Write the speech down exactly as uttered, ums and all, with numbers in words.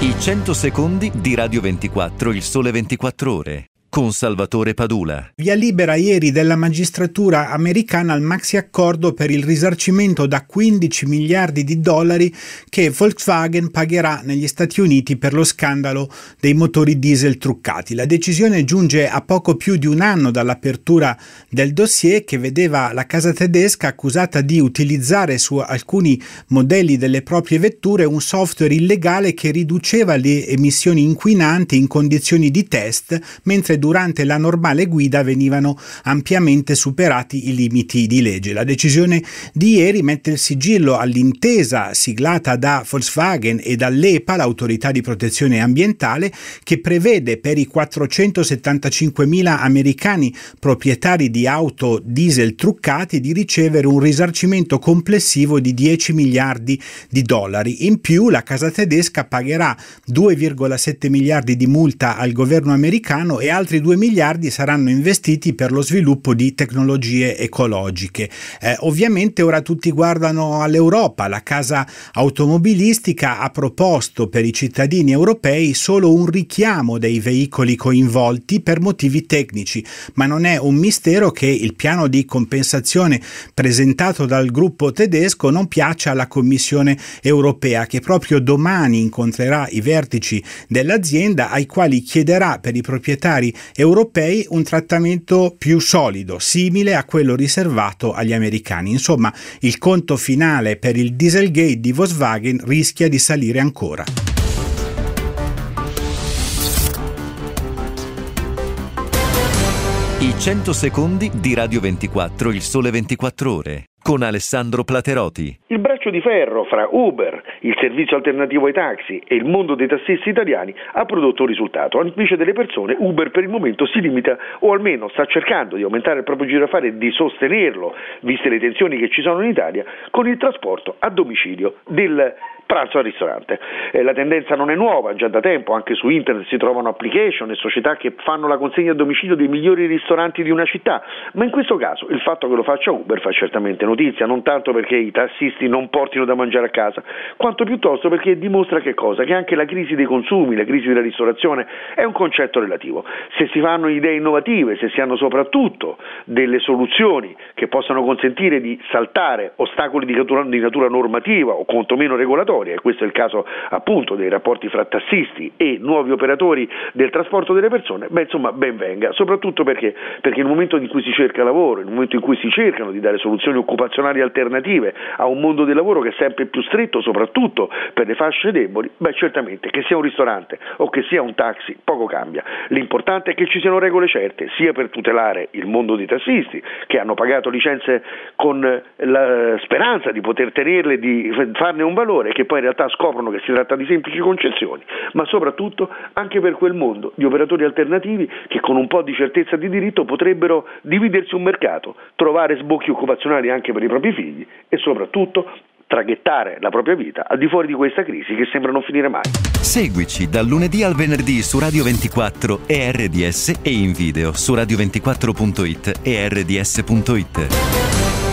I cento secondi di Radio ventiquattro, il sole ventiquattro ore, con Salvatore Padula. Via libera ieri della magistratura americana al maxi accordo per il risarcimento da quindici miliardi di dollari che Volkswagen pagherà negli Stati Uniti per lo scandalo dei motori diesel truccati. La decisione giunge a poco più di un anno dall'apertura del dossier, che vedeva la casa tedesca accusata di utilizzare su alcuni modelli delle proprie vetture un software illegale che riduceva le emissioni inquinanti in condizioni di test, mentre durante la normale guida venivano ampiamente superati i limiti di legge. La decisione di ieri mette il sigillo all'intesa siglata da Volkswagen e dall'E P A, l'autorità di protezione ambientale, che prevede per i quattrocentosettantacinquemila americani proprietari di auto diesel truccati di ricevere un risarcimento complessivo di dieci miliardi di dollari. In più, la casa tedesca pagherà due virgola sette miliardi di multa al governo americano e altri due miliardi saranno investiti per lo sviluppo di tecnologie ecologiche. Eh, ovviamente ora tutti guardano all'Europa. La casa automobilistica ha proposto per i cittadini europei solo un richiamo dei veicoli coinvolti per motivi tecnici, ma non è un mistero che il piano di compensazione presentato dal gruppo tedesco non piaccia alla Commissione europea, che proprio domani incontrerà i vertici dell'azienda, ai quali chiederà per i proprietari europei un trattamento più solido, simile a quello riservato agli americani. Insomma, il conto finale per il Dieselgate di Volkswagen rischia di salire ancora. I cento secondi di Radio ventiquattro, il sole ventiquattro ore, con Alessandro Plateroti. Il braccio di ferro fra Uber, il servizio alternativo ai taxi, e il mondo dei tassisti italiani ha prodotto un risultato. Invece delle persone, Uber per il momento si limita, o almeno sta cercando di aumentare il proprio giro d'affari e di sostenerlo, viste le tensioni che ci sono in Italia, con il trasporto a domicilio del pranzo al ristorante. Eh, la tendenza non è nuova, già da tempo anche su internet si trovano application e società che fanno la consegna a domicilio dei migliori ristoranti di una città, ma in questo caso il fatto che lo faccia Uber fa certamente notizia, non tanto perché i tassisti non portino da mangiare a casa, quanto piuttosto perché dimostra che cosa? Che anche la crisi dei consumi, la crisi della ristorazione è un concetto relativo. Se si fanno idee innovative, se si hanno soprattutto delle soluzioni che possano consentire di saltare ostacoli di natura, di natura normativa o quantomeno regolatoria, e questo è il caso appunto dei rapporti fra tassisti e nuovi operatori del trasporto delle persone, beh insomma ben venga, soprattutto perché perché nel momento in cui si cerca lavoro, nel momento in cui si cercano di dare soluzioni occupazionali alternative a un mondo del lavoro che è sempre più stretto, soprattutto per le fasce deboli, beh certamente che sia un ristorante o che sia un taxi poco cambia. L'importante è che ci siano regole certe, sia per tutelare il mondo dei tassisti che hanno pagato licenze con la speranza di poter tenerle e di farne un valore, che poi in realtà scoprono che si tratta di semplici concessioni, ma soprattutto anche per quel mondo di operatori alternativi che con un po' di certezza di diritto potrebbero dividersi un mercato, trovare sbocchi occupazionali anche per i propri figli e soprattutto traghettare la propria vita al di fuori di questa crisi che sembra non finire mai. Seguici dal lunedì al venerdì su Radio ventiquattro e R D S e in video su radio ventiquattro punto it e R D S punto it.